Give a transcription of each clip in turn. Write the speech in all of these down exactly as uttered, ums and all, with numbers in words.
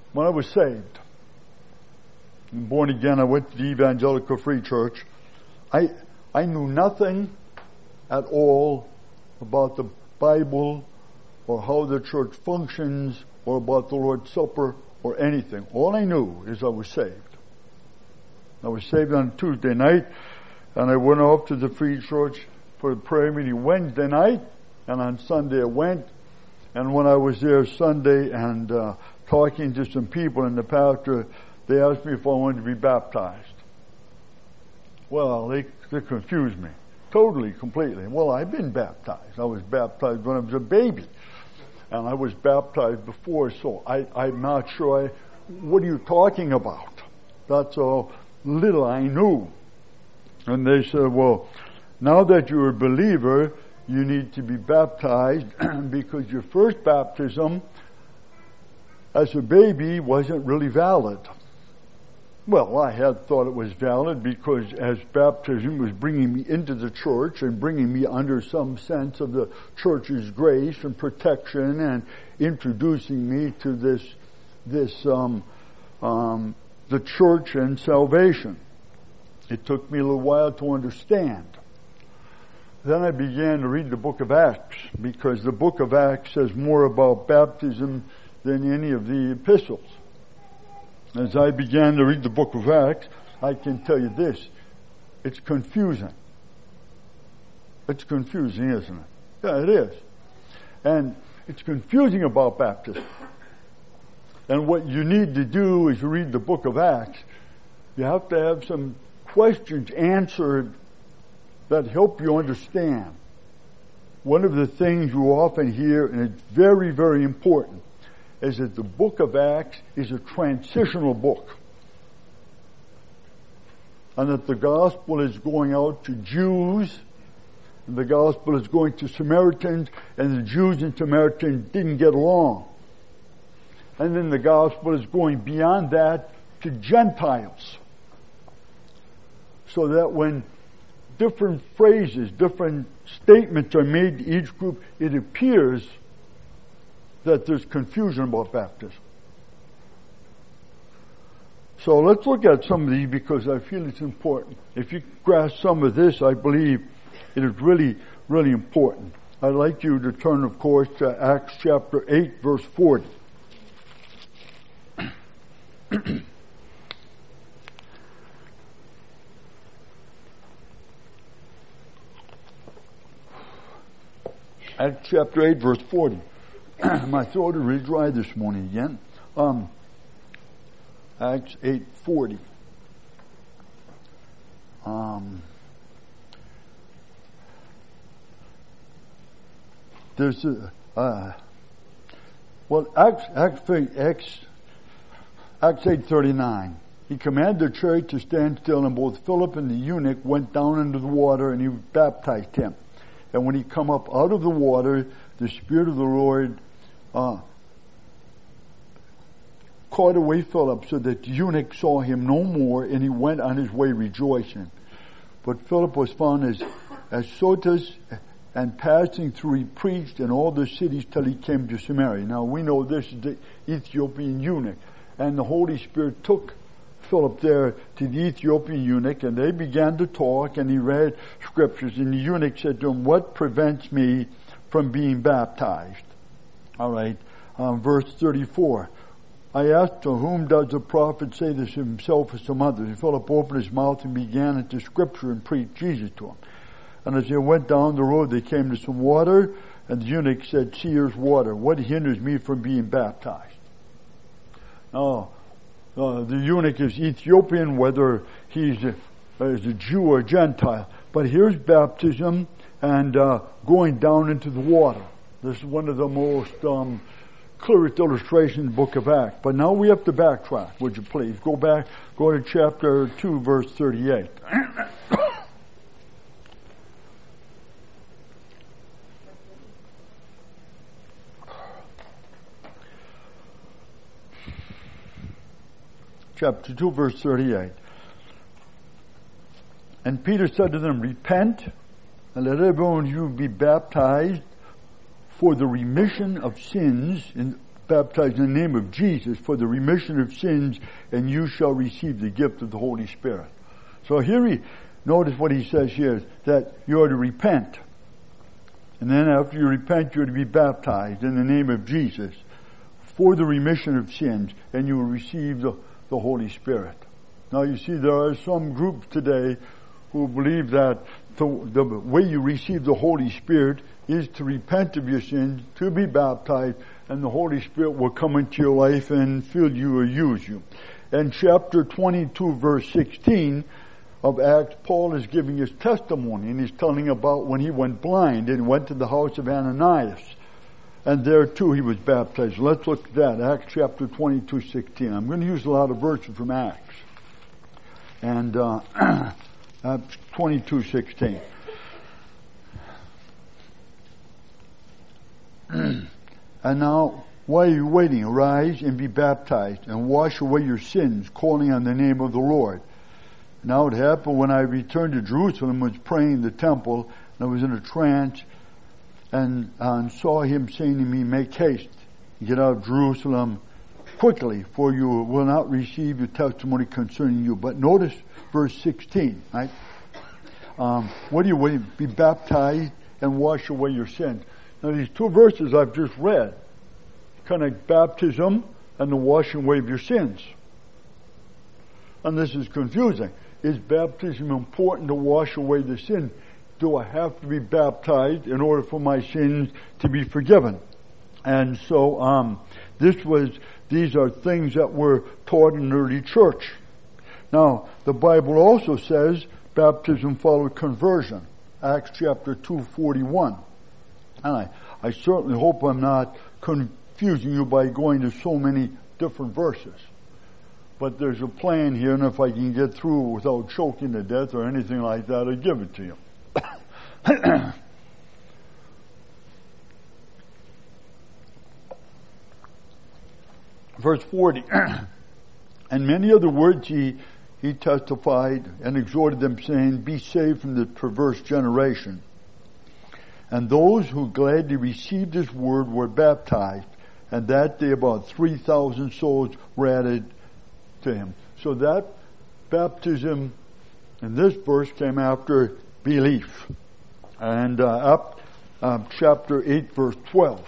when I was saved, and born again, I went to the Evangelical Free Church. I I knew nothing at all about the Bible or how the church functions or about the Lord's Supper or anything. All I knew is I was saved. I was saved on Tuesday night, and I went off to the Free Church for a prayer meeting Wednesday night, and on Sunday I went. And when I was there Sunday and uh, talking to some people and the pastor, they asked me if I wanted to be baptized. Well, they, they confused me. Totally, completely. Well, I've been baptized. I was baptized when I was a baby. And I was baptized before, so I, I'm not sure. I, what are you talking about? That's how little I knew. And they said, well, now that you're a believer, you need to be baptized because your first baptism as a baby wasn't really valid. Well, I had thought it was valid because as baptism was bringing me into the church and bringing me under some sense of the church's grace and protection and introducing me to this, this, um, um, the church and salvation. It took me a little while to understand. Then I began to read the book of Acts because the book of Acts says more about baptism than any of the epistles. As I began to read the book of Acts, I can tell you this, it's confusing. It's confusing, isn't it? Yeah, it is. And it's confusing about baptism. And what you need to do is read the book of Acts. You have to have some questions answered that help you understand. One of the things you often hear, and it's very, very important, is that the book of Acts is a transitional book. And that the gospel is going out to Jews, and the gospel is going to Samaritans, and the Jews and Samaritans didn't get along. And then the gospel is going beyond that to Gentiles. So that when different phrases, different statements are made to each group, it appears that there's confusion about baptism. So let's look at some of these because I feel it's important. If you grasp some of this, I believe it is really, really important. I'd like you to turn, of course, to Acts chapter eight, verse forty. Acts chapter eight, verse forty. My throat is really dry this morning again. Um, Acts eight forty. Um, there's a uh, well Acts Acts Acts Acts eight thirty nine. He commanded the chariot to stand still, and both Philip and the eunuch went down into the water, and he baptized him. And when he come up out of the water, the Spirit of the Lord uh, caught away Philip, so that the eunuch saw him no more, and he went on his way rejoicing. But Philip was found as Azotus, and passing through, he preached in all the cities till he came to Samaria. Now we know this is the Ethiopian eunuch, and the Holy Spirit took Philip there to the Ethiopian eunuch, and they began to talk, and he read scriptures, and the eunuch said to him, "What prevents me from being baptized?" All right, um, verse thirty-four. I asked, to whom does the prophet say this, himself or some others? And Philip opened his mouth and began into scripture and preached Jesus to him. And as they went down the road, they came to some water, and the eunuch said, "See, here's water. What hinders me from being baptized?" Now, Uh, the eunuch is Ethiopian, whether he's a, is a Jew or Gentile. But here's baptism and uh, going down into the water. This is one of the most um, clearest illustrations in the book of Acts. But now we have to backtrack, would you please? Go back, go to chapter two, verse thirty-eight. Chapter two, verse thirty-eight. And Peter said to them, "Repent, and let everyone of you be baptized for the remission of sins in baptized in the name of Jesus for the remission of sins, and you shall receive the gift of the Holy Spirit. So here he, notice what he says here, that you are to repent. And then after you repent, you are to be baptized in the name of Jesus for the remission of sins, and you will receive the, the Holy Spirit. Now you see, there are some groups today who believe that the, the way you receive the Holy Spirit is to repent of your sins, to be baptized, and the Holy Spirit will come into your life and fill you or use you. In chapter twenty-two, verse sixteen of Acts, Paul is giving his testimony, and he's telling about when he went blind and went to the house of Ananias. And there too he was baptized. Let's look at that, Acts chapter twenty-two, sixteen. I'm going to use a lot of verses from Acts. And uh, Acts twenty-two, sixteen. And now, why are you waiting? Arise and be baptized and wash away your sins, calling on the name of the Lord. Now it happened when I returned to Jerusalem, was praying in the temple, and I was in a trance, and, uh, and saw him saying to me, make haste, get out of Jerusalem quickly, for you will not receive your testimony concerning you. But notice verse sixteen, right? Um, what do you wait? Be baptized and wash away your sins. Now these two verses I've just read connect baptism and the washing away of your sins. And this is confusing. Is baptism important to wash away the sin? Do I have to be baptized in order for my sins to be forgiven? And so, um, this was, these are things that were taught in the early church. Now, the Bible also says baptism followed conversion. Acts chapter two, forty-one. And I, I certainly hope I'm not confusing you by going to so many different verses. But there's a plan here, and if I can get through without choking to death or anything like that, I'll give it to you. Verse forty. And many other words he, he testified and exhorted them, saying, be saved from the perverse generation. And those who gladly received his word were baptized, and that day about three thousand souls were added to him. So that baptism in this verse came after belief. And uh, up um, chapter eight, verse twelve.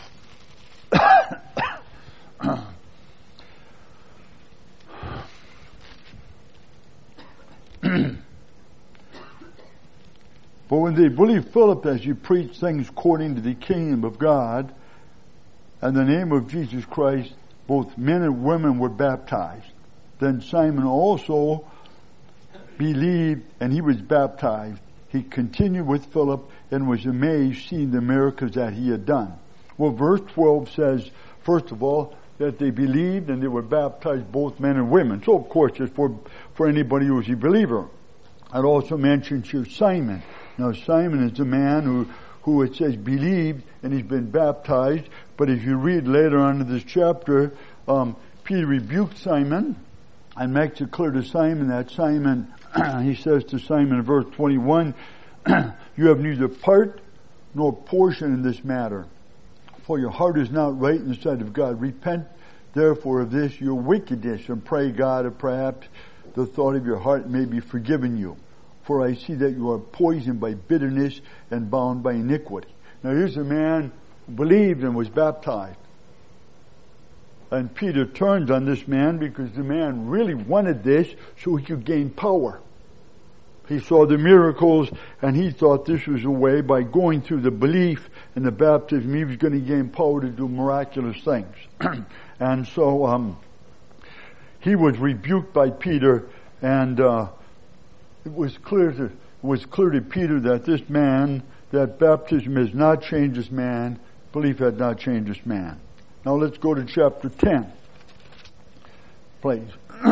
But when they believed Philip as he preached things according to the kingdom of God, and the name of Jesus Christ, both men and women were baptized. Then Simon also believed, and he was baptized. He continued with Philip and was amazed seeing the miracles that he had done. Well, verse twelve says, first of all, that they believed and they were baptized, both men and women. So, of course, it's for, for anybody who is a believer. It also mentions here Simon. Now, Simon is the man who, who it says believed and he's been baptized. But if you read later on in this chapter, um, Peter rebuked Simon and makes it clear to Simon that Simon, he says to Simon in verse twenty-one, you have neither part nor portion in this matter, for your heart is not right in the sight of God. Repent therefore of this your wickedness, and pray God that perhaps the thought of your heart may be forgiven you. For I see that you are poisoned by bitterness and bound by iniquity. Now here's a man who believed and was baptized. And Peter turned on this man because the man really wanted this so he could gain power. He saw the miracles and he thought this was a way, by going through the belief and the baptism, he was going to gain power to do miraculous things. And so um, he was rebuked by Peter, and uh, it was clear to, it was clear to Peter that this man, that baptism has not changed this man, belief had not changed this man. Now let's go to chapter ten, please.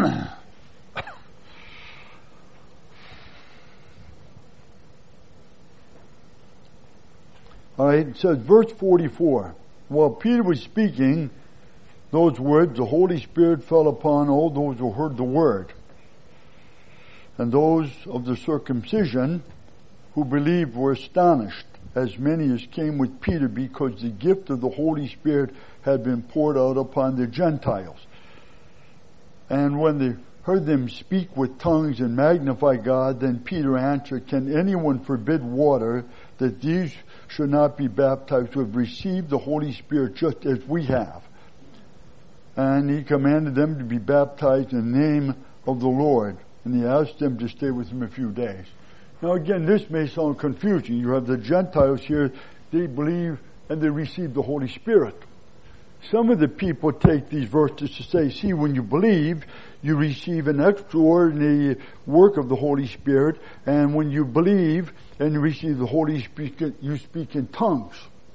All right, it says, verse forty-four. While Peter was speaking those words, the Holy Spirit fell upon all those who heard the word. And those of the circumcision who believed were astonished, as many as came with Peter, because the gift of the Holy Spirit had been poured out upon the Gentiles. And when they heard them speak with tongues and magnify God, then Peter answered, "Can anyone forbid water that these should not be baptized who have received the Holy Spirit just as we have?" And he commanded them to be baptized in the name of the Lord. And he asked them to stay with him a few days. Now again, this may sound confusing. You have the Gentiles here, they believe and they receive the Holy Spirit. Some of the people take these verses to say, see, when you believe, you receive an extraordinary work of the Holy Spirit, and when you believe and you receive the Holy Spirit, you speak in tongues.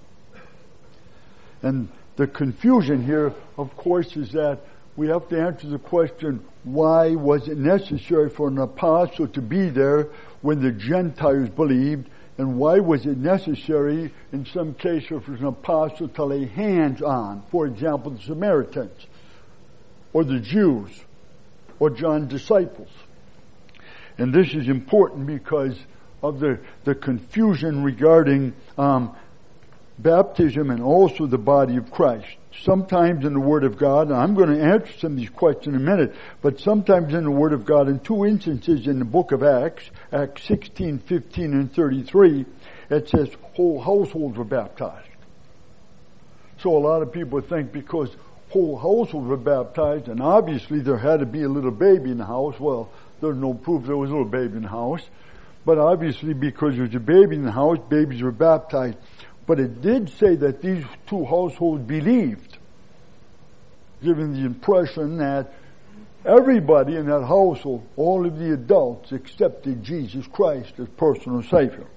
And the confusion here, of course, is that we have to answer the question, why was it necessary for an apostle to be there when the Gentiles believed? And why was it necessary, in some cases, for an apostle to lay hands on, for example, the Samaritans, or the Jews, or John's disciples? And this is important because of the, the confusion regarding um, baptism and also the body of Christ. Sometimes in the Word of God, and I'm going to answer some of these questions in a minute, but sometimes in the Word of God, in two instances in the book of Acts, Acts sixteen, fifteen, and thirty-three, it says whole households were baptized. So a lot of people think because whole households were baptized, and obviously there had to be a little baby in the house. Well, there's no proof there was a little baby in the house. But obviously because there's a baby in the house, babies were baptized. But it did say that these two households believed, giving the impression that everybody in that household, all of the adults, accepted Jesus Christ as personal Savior.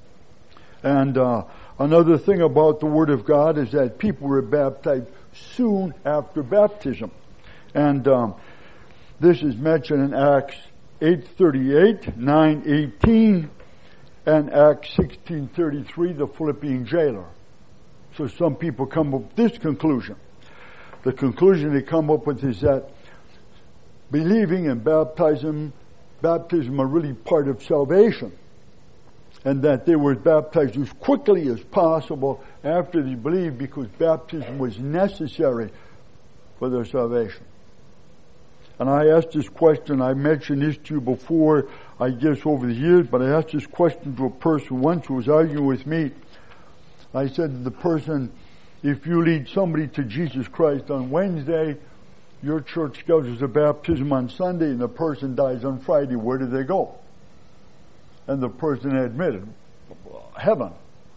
And uh, another thing about the Word of God is that people were baptized soon after baptism. And um, this is mentioned in Acts eight thirty-eight, nine eighteen, and Acts sixteen thirty-three, the Philippian jailer. So some people come up with this conclusion. The conclusion they come up with is that believing and baptism, baptism are really part of salvation. And that they were baptized as quickly as possible after they believed because baptism was necessary for their salvation. And I asked this question, I mentioned this to you before, I guess over the years, but I asked this question to a person once who was arguing with me. I said to the person, if you lead somebody to Jesus Christ on Wednesday, your church schedules a baptism on Sunday, and the person dies on Friday, where do they go? And the person admitted, heaven.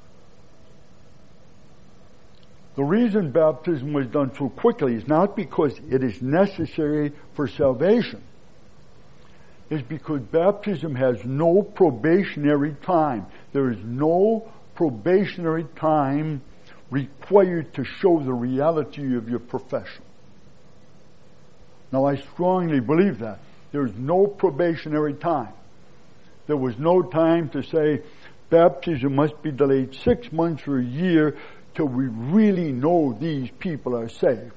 The reason baptism was done so quickly is not because it is necessary for salvation. It's because baptism has no probationary time. There is no probationary time required to show the reality of your profession. Now I strongly believe that. There is no probationary time. There was no time to say baptism must be delayed six months or a year till we really know these people are saved.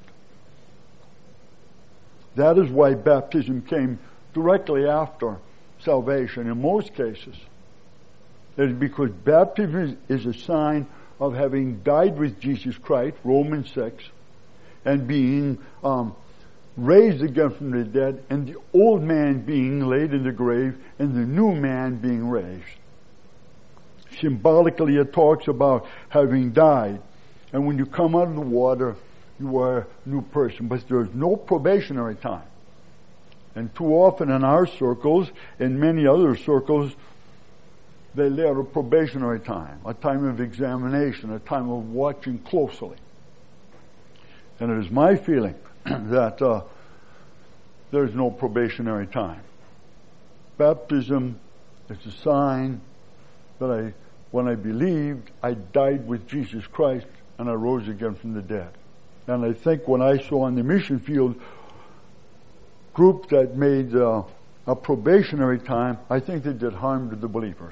That is why baptism came directly after salvation in most cases. It is because baptism is a sign of having died with Jesus Christ, Romans six, and being um, raised again from the dead, and the old man being laid in the grave, and the new man being raised. Symbolically, it talks about having died. And when you come out of the water, you are a new person. But there's no probationary time. And too often in our circles, in many other circles, they lay out a probationary time, a time of examination, a time of watching closely. And it is my feeling that uh, there's no probationary time. Baptism is a sign that I, when I believed, I died with Jesus Christ and I rose again from the dead. And I think when I saw on the mission field groups that made uh, a probationary time, I think they did harm to the believers.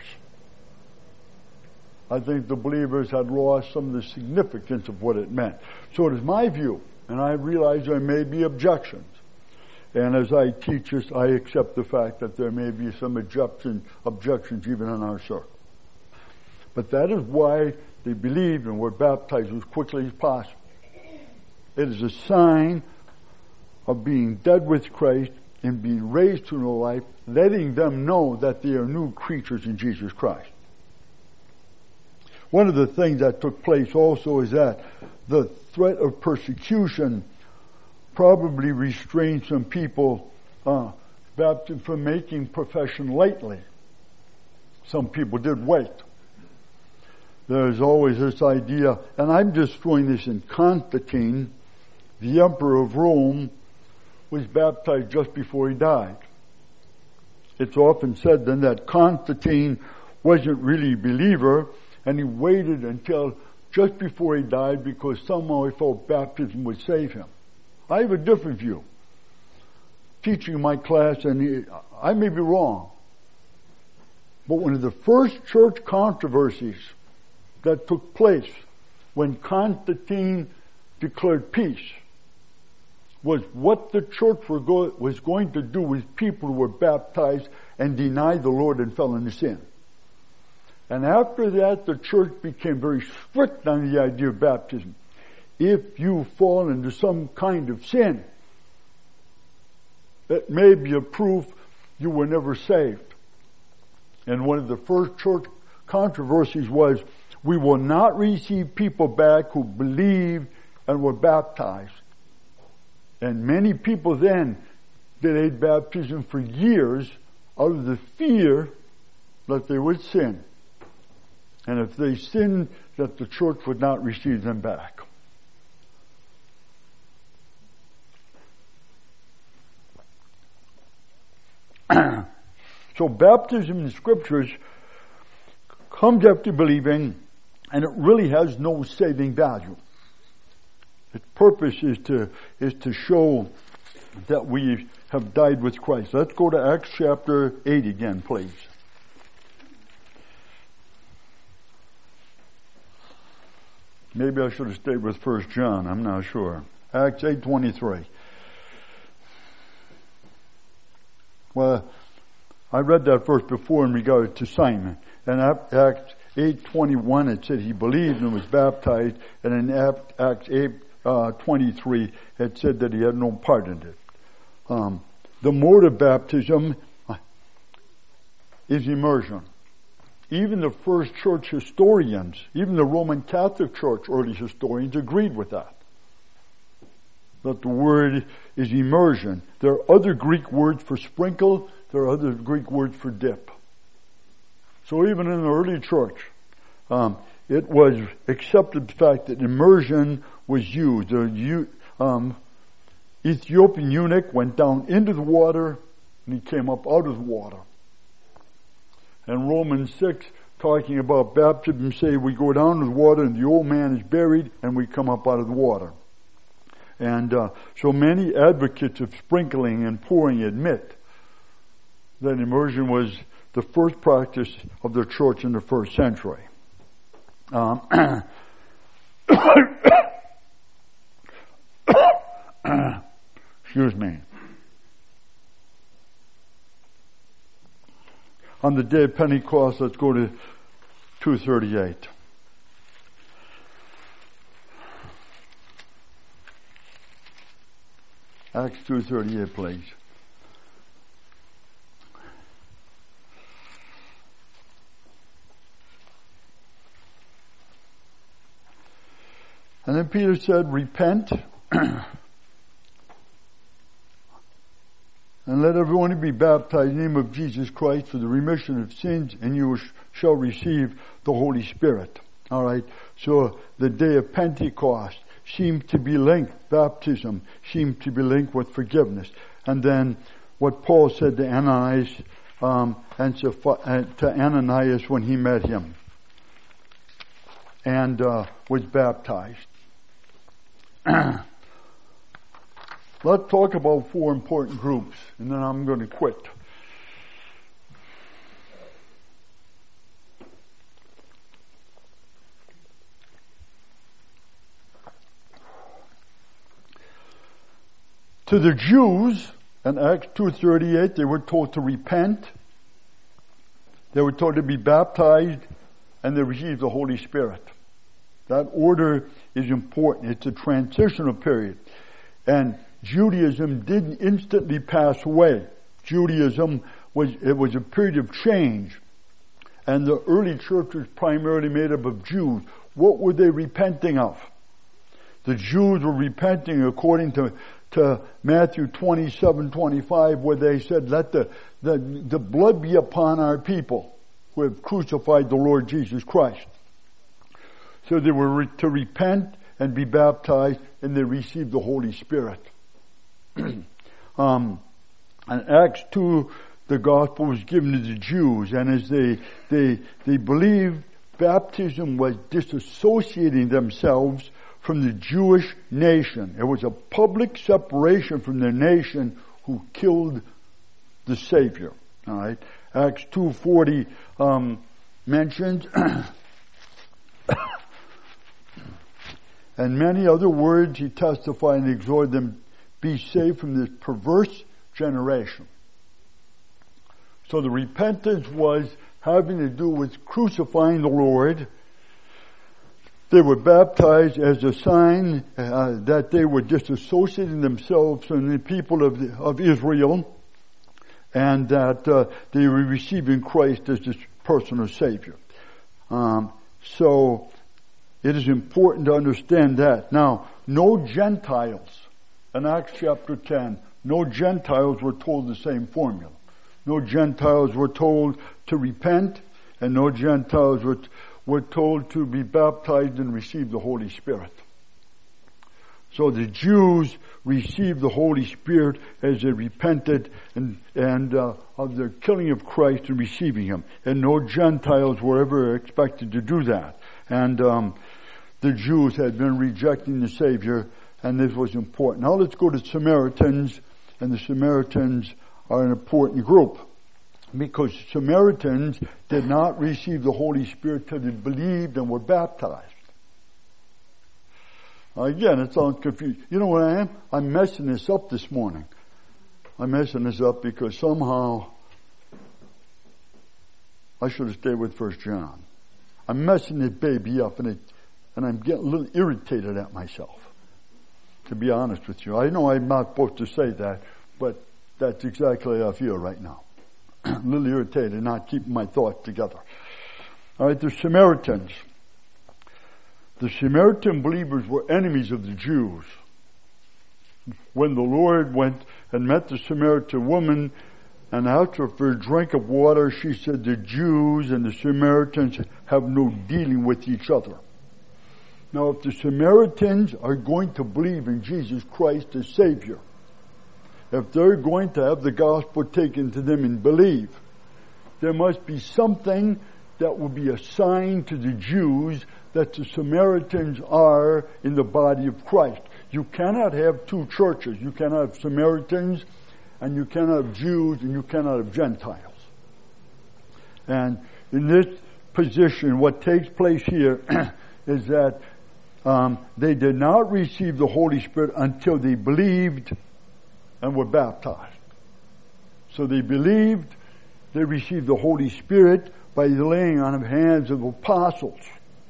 I think the believers had lost some of the significance of what it meant. So it is my view, and I realize there may be objections. And as I teach this, I accept the fact that there may be some objection, objections even in our circle. But that is why they believed and were baptized as quickly as possible. It is a sign of being dead with Christ and being raised to new life, letting them know that they are new creatures in Jesus Christ. One of the things that took place also is that the threat of persecution probably restrained some people uh, baptized from making profession lightly. Some people did wait. There's always this idea, and I'm just throwing this in. Constantine, the emperor of Rome, was baptized just before he died. It's often said then that Constantine wasn't really a believer, and he waited until just before he died because somehow he felt baptism would save him. I have a different view. Teaching my class, and I may be wrong, but one of the first church controversies that took place when Constantine declared peace was what the church were go- was going to do with people who were baptized and denied the Lord and fell into sin. And after that, the church became very strict on the idea of baptism. If you fall into some kind of sin, it may be a proof you were never saved. And one of the first church controversies was, we will not receive people back who believed and were baptized. And many people then delayed baptism for years out of the fear that they would sin. And if they sinned, that the church would not receive them back. So baptism in the scriptures comes after believing, and it really has no saving value. Its purpose is to, is to show that we have died with Christ. Let's go to Acts chapter eight again, please. Maybe I should have stayed with First John, I'm not sure. Acts eight twenty-three. Well, I read that verse before in regard to Simon. In Acts eight twenty-one it said he believed and was baptized, and in Acts eight twenty-three it said that he had no part in it. Um, the mode of baptism is immersion. Even the first church historians, even the Roman Catholic Church early historians agreed with that. That the word is immersion. There are other Greek words for sprinkle, there are other Greek words for dip. So even in the early church, um, it was accepted the fact that immersion was used. The um, Ethiopian eunuch went down into the water and he came up out of the water. And Romans six, talking about baptism, say we go down to the water and the old man is buried and we come up out of the water. And uh, so many advocates of sprinkling and pouring admit that immersion was the first practice of the church in the first century. Um, excuse me. On the day of Pentecost, let's go to two thirty-eight. Acts two thirty-eight, please. And then Peter said, repent and let everyone be baptized in the name of Jesus Christ for the remission of sins, and you shall receive the Holy Spirit. All right. So the day of Pentecost seems to be linked, baptism seems to be linked with forgiveness. And then what Paul said to Ananias, um, and to, uh, to Ananias when he met him and uh, was baptized. Let's talk about four important groups, and then I'm going to quit. To the Jews, in Acts two thirty-eight, they were told to repent, they were told to be baptized, and they received the Holy Spirit. That order is important. It's a transitional period. And Judaism didn't instantly pass away. Judaism was, it was a period of change. And the early church was primarily made up of Jews. What were they repenting of? The Jews were repenting according to, to Matthew twenty-seven, twenty-five, where they said, let the, the, the blood be upon our people who have crucified the Lord Jesus Christ. So they were re- to repent and be baptized, and they received the Holy Spirit. um, in Acts two, the gospel was given to the Jews, and as they they they believed, baptism was disassociating themselves from the Jewish nation. It was a public separation from the nation who killed the Savior. All right, Acts two forty um, mentions. And many other words he testified and exhorted them, be saved from this perverse generation. So the repentance was having to do with crucifying the Lord. They were baptized as a sign uh, that they were disassociating themselves from the people of, the, of Israel, and that uh, they were receiving Christ as this personal Savior. Um, so it is important to understand that. Now, no Gentiles, in Acts chapter ten, no Gentiles were told the same formula. No Gentiles were told to repent, and no Gentiles were, were told to be baptized and receive the Holy Spirit. So the Jews received the Holy Spirit as they repented and, and uh, of their killing of Christ and receiving Him. And no Gentiles were ever expected to do that. And um, the Jews had been rejecting the Savior, and this was important. Now let's go to Samaritans, and the Samaritans are an important group, because Samaritans did not receive the Holy Spirit till they believed and were baptized. Again, it sounds confusing. You know what I am? I'm messing this up this morning. I'm messing this up because somehow I should have stayed with First John. I'm messing this baby up, and it, and I'm getting a little irritated at myself, to be honest with you. I know I'm not supposed to say that, but that's exactly how I feel right now. A little irritated, not keeping my thoughts together. All right, the Samaritans. The Samaritan believers were enemies of the Jews. When the Lord went and met the Samaritan woman and asked her for a drink of water, she said, the Jews and the Samaritans have no dealing with each other. Now, if the Samaritans are going to believe in Jesus Christ as Savior, if they're going to have the gospel taken to them and believe, there must be something that will be a sign to the Jews that the Samaritans are in the body of Christ. You cannot have two churches. You cannot have Samaritans, and you cannot have Jews, and you cannot have Gentiles. And in this position, what takes place here is that um, they did not receive the Holy Spirit until they believed and were baptized. So they believed, they received the Holy Spirit by the laying on of hands of apostles.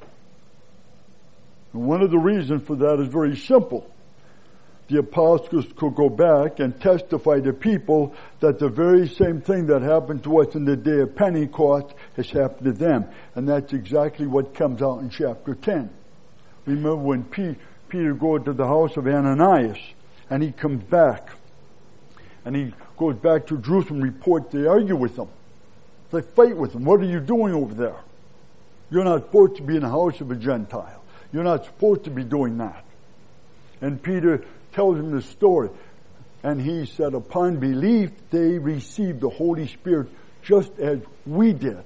And one of the reasons for that is very simple. The apostles could go back and testify to people that the very same thing that happened to us in the day of Pentecost has happened to them. And that's exactly what comes out in chapter ten. Remember when P- Peter goes to the house of Ananias, and he comes back. And he goes back to Jerusalem, report, they argue with him. They fight with him. What are you doing over there? You're not supposed to be in the house of a Gentile. You're not supposed to be doing that. And Peter tells him the story. And he said, upon belief, they received the Holy Spirit just as we did.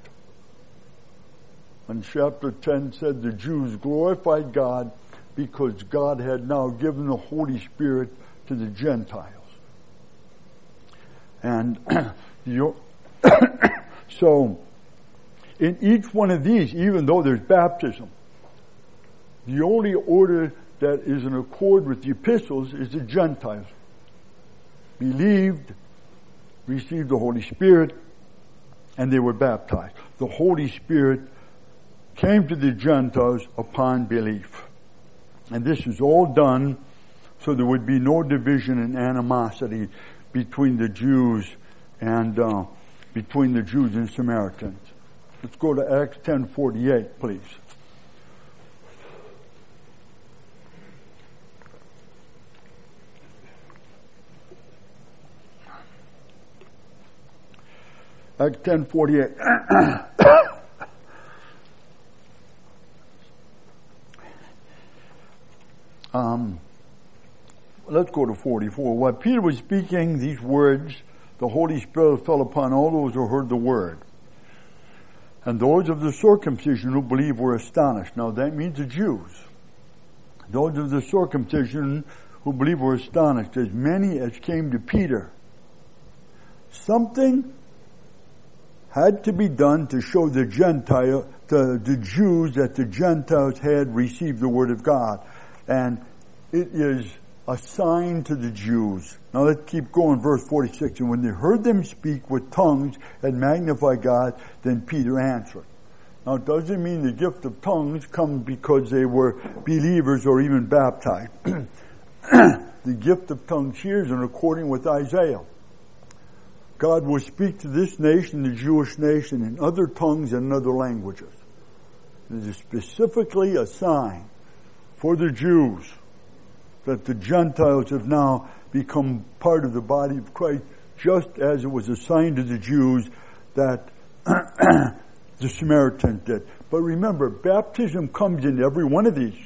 And chapter ten said the Jews glorified God because God had now given the Holy Spirit to the Gentiles. And you, so, in each one of these, even though there's baptism, the only order that is in accord with the epistles is the Gentiles. Believed, received the Holy Spirit, and they were baptized. The Holy Spirit came to the Gentiles upon belief. And this is all done so there would be no division and animosity between the Jews and uh, between the Jews and Samaritans. Let's go to Acts ten forty-eight, please. Acts ten forty-eight. um, let's go to forty-four. While Peter was speaking these words, the Holy Spirit fell upon all those who heard the word. And those of the circumcision who believed were astonished. Now that means the Jews. Those of the circumcision who believed were astonished, as many as came to Peter. Something had to be done to show the Gentile, the, the Jews, that the Gentiles had received the word of God. And it is a sign to the Jews. Now let's keep going, verse forty-six. And when they heard them speak with tongues and magnify God, then Peter answered. Now it doesn't mean the gift of tongues comes because they were believers or even baptized. The gift of tongues here is in accordance with Isaiah. God will speak to this nation, the Jewish nation, in other tongues and other languages. It is specifically a sign for the Jews that the Gentiles have now become part of the body of Christ, just as it was a sign to the Jews that the Samaritans did. But remember, baptism comes in every one of these.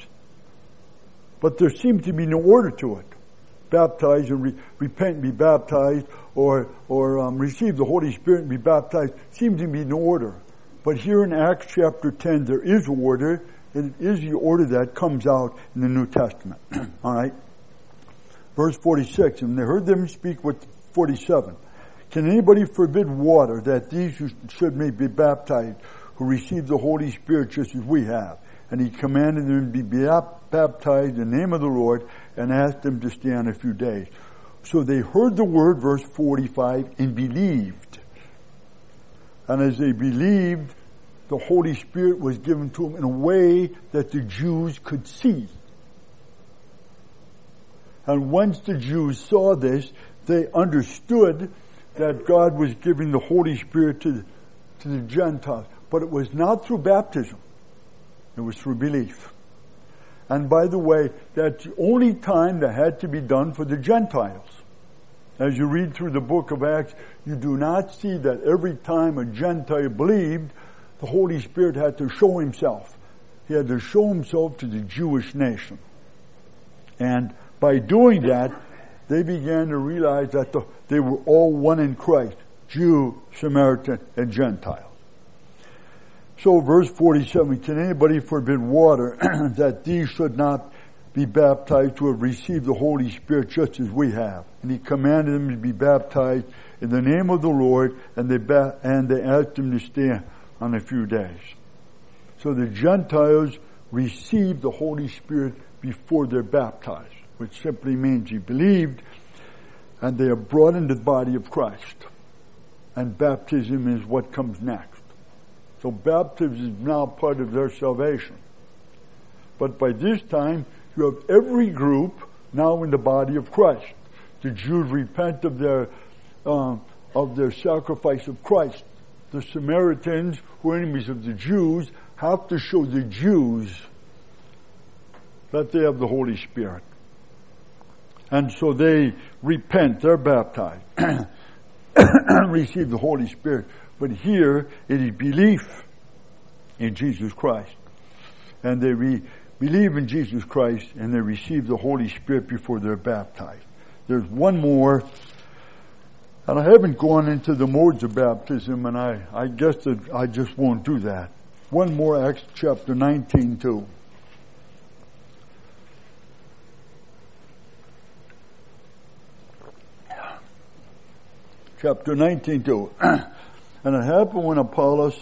But there seems to be no order to it. Baptize and re- repent and be baptized, or or um, receive the Holy Spirit and be baptized. Seems to be no order. But here in Acts chapter ten, there is order, and it is the order that comes out in the New Testament. All right? Verse forty-six, and they heard them speak with forty-seven. Can anybody forbid water that these who should may be baptized, who receive the Holy Spirit just as we have? And he commanded them to be baptized in the name of the Lord, and asked them to stay on a few days. So they heard the word, verse forty-five, and believed. And as they believed, the Holy Spirit was given to them in a way that the Jews could see. And once the Jews saw this, they understood that God was giving the Holy Spirit to, to the Gentiles. But it was not through baptism. It was through belief. And by the way, that's the only time that had to be done for the Gentiles. As you read through the book of Acts, you do not see that every time a Gentile believed, the Holy Spirit had to show himself. He had to show himself to the Jewish nation. And by doing that, they began to realize that the, they were all one in Christ, Jew, Samaritan, and Gentile. So verse forty-seven, can anybody forbid water that these should not be baptized who have received the Holy Spirit just as we have? And he commanded them to be baptized in the name of the Lord, and they ba- and they asked him to stay on a few days. So the Gentiles received the Holy Spirit before they're baptized, which simply means he believed, and they are brought into the body of Christ. And baptism is what comes next. So baptism is now part of their salvation. But by this time, you have every group now in the body of Christ. The Jews repent of their uh, of their sacrifice of Christ. The Samaritans, who are enemies of the Jews, have to show the Jews that they have the Holy Spirit. And so they repent, they're baptized, receive the Holy Spirit. But here, it is belief in Jesus Christ. And they re- believe in Jesus Christ, and they receive the Holy Spirit before they're baptized. There's one more, and I haven't gone into the modes of baptism, and I, I guess that I just won't do that. One more, Acts chapter nineteen, too. Chapter nineteen, too. And it happened when Apollos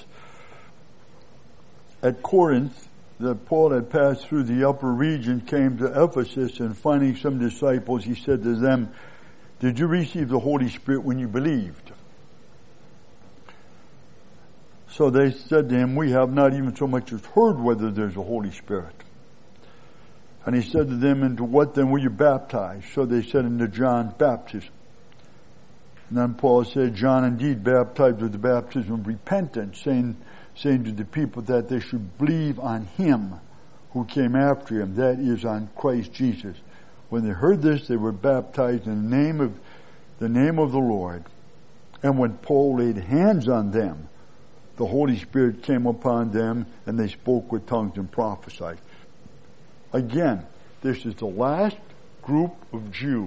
at Corinth, that Paul had passed through the upper region, came to Ephesus, and finding some disciples, he said to them, did you receive the Holy Spirit when you believed? So they said to him, we have not even so much as heard whether there's a Holy Spirit. And he said to them, into what then were you baptized? So they said, into John's baptism. And then Paul said, John indeed baptized with the baptism of repentance, saying, saying to the people that they should believe on him who came after him, that is, on Christ Jesus. When they heard this, they were baptized in the name of the name of the Lord. And when Paul laid hands on them, the Holy Spirit came upon them, and they spoke with tongues and prophesied. Again, this is the last group of Jews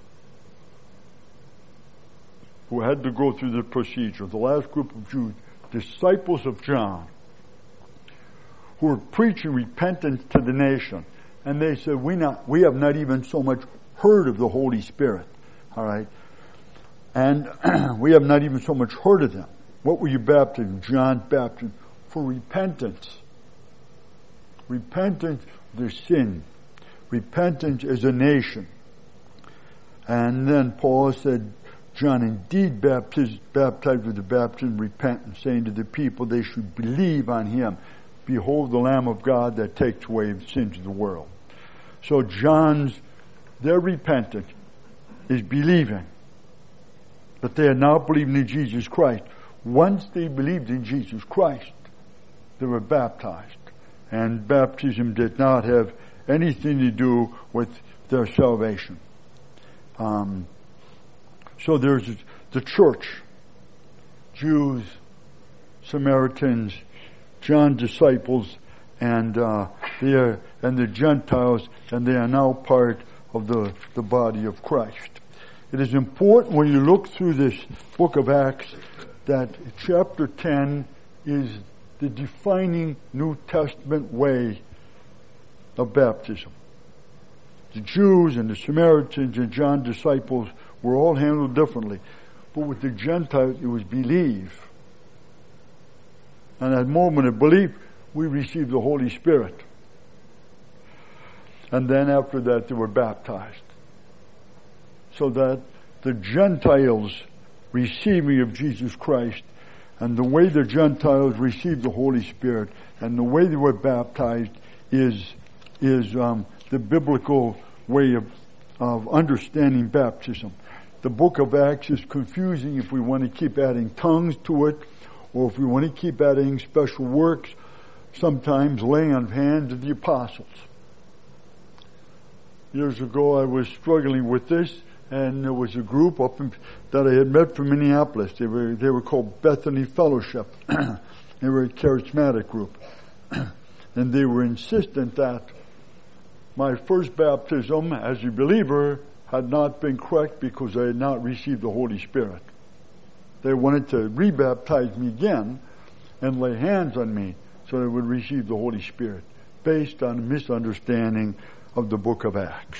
who had to go through the procedure. The last group of Jews, disciples of John, who were preaching repentance to the nation. And they said, we not, we have not even so much heard of the Holy Spirit. All right. And we have not even so much heard of them. What were you baptized? John's baptism for repentance. Repentance of their sin. Repentance as a nation. And then Paul said, John indeed baptized, baptized with the baptism of repentance, saying to the people they should believe on him. Behold the Lamb of God that takes away the sins of the world. So John's, their repentance is believing. But they are now believing in Jesus Christ. Once they believed in Jesus Christ, they were baptized. And baptism did not have anything to do with their salvation. Um, so there's the church, Jews, Samaritans, John's disciples, and uh, they are, and the Gentiles, and they are now part of the, the body of Christ. It is important when you look through this book of Acts that chapter ten is the defining New Testament way of baptism. The Jews and the Samaritans and John's disciples were all handled differently. But with the Gentiles, it was believe. And at the moment of belief, we received the Holy Spirit. And then after that, they were baptized. So that the Gentiles receiving of Jesus Christ, and the way the Gentiles received the Holy Spirit, and the way they were baptized is is um, the biblical way of of understanding baptism. The book of Acts is confusing if we want to keep adding tongues to it, or if we want to keep adding special works, sometimes laying on hands of the apostles. Years ago I was struggling with this, and there was a group up in, that I had met from Minneapolis. They were they were called Bethany Fellowship. They were a charismatic group. And they were insistent that my first baptism as a believer had not been correct because I had not received the Holy Spirit. They wanted to rebaptize me again and lay hands on me so I would receive the Holy Spirit, based on a misunderstanding of the book of Acts.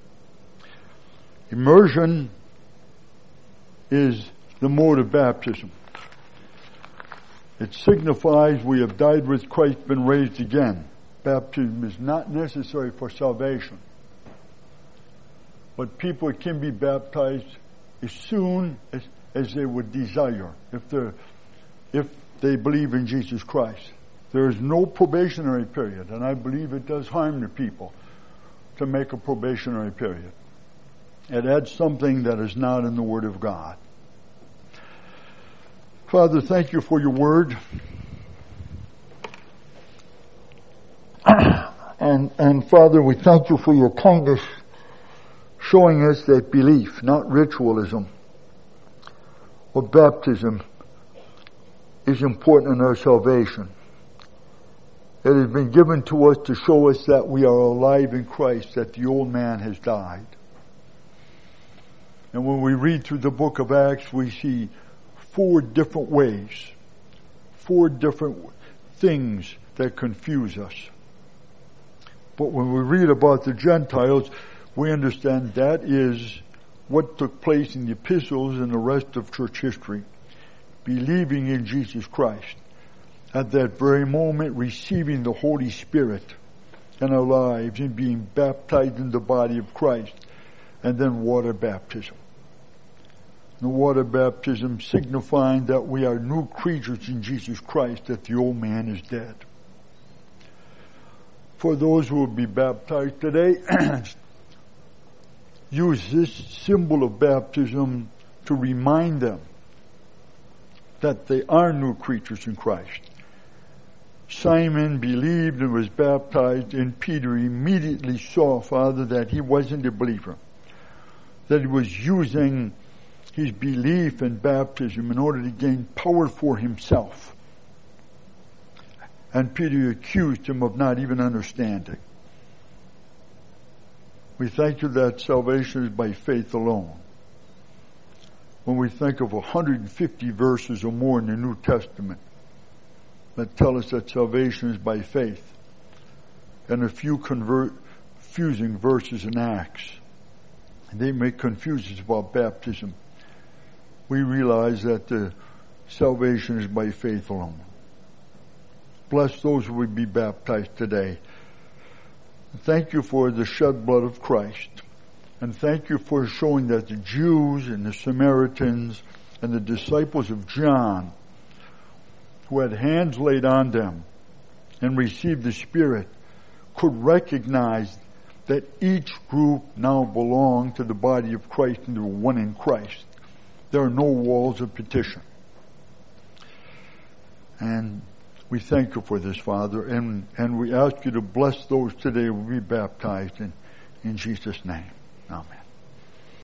Immersion is the mode of baptism. It signifies we have died with Christ, been raised again. Baptism is not necessary for salvation. But people can be baptized as soon as, as they would desire, if they're, if they believe in Jesus Christ. There is no probationary period, and I believe it does harm to people to make a probationary period. It adds something that is not in the Word of God. Father, thank you for your Word. And, and Father, we thank you for your kindness, showing us that belief, not ritualism or baptism, is important in our salvation. It has been given to us to show us that we are alive in Christ, that the old man has died. And when we read through the book of Acts, we see four different ways, four different things that confuse us. But when we read about the Gentiles, we understand that is what took place in the epistles and the rest of church history. Believing in Jesus Christ. At that very moment, receiving the Holy Spirit in our lives and being baptized in the body of Christ. And then water baptism. The water baptism signifying that we are new creatures in Jesus Christ, that the old man is dead. For those who will be baptized today, use this symbol of baptism to remind them that they are new creatures in Christ. Simon believed and was baptized, and Peter immediately saw, Father, that he wasn't a believer, that he was using his belief in baptism in order to gain power for himself. And Peter accused him of not even understanding. We thank you that salvation is by faith alone. When we think of one hundred fifty verses or more in the New Testament that tell us that salvation is by faith, and a few convert, confusing verses in Acts, they make confusions about baptism, we realize that the salvation is by faith alone. Bless those who will be baptized today. Thank you for the shed blood of Christ. And thank you for showing that the Jews and the Samaritans and the disciples of John, who had hands laid on them and received the Spirit, could recognize that each group now belonged to the body of Christ and they were one in Christ. There are no walls of petition. And we thank you for this, Father, and, and we ask you to bless those today who will be baptized in, in Jesus' name. Amen.